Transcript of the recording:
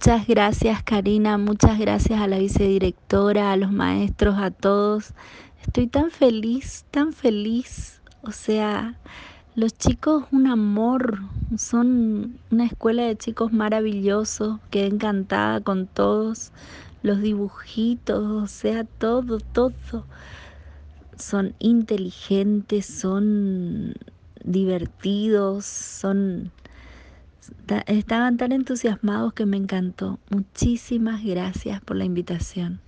Muchas gracias, Karina, muchas gracias a la vicedirectora, a los maestros, a todos. Estoy tan feliz, tan feliz. O sea, los chicos un amor, son una escuela de chicos maravillosos, quedé encantada con todos, los dibujitos, o sea, todo, todo. Son inteligentes, son divertidos, estaban tan entusiasmados que me encantó. Muchísimas gracias por la invitación.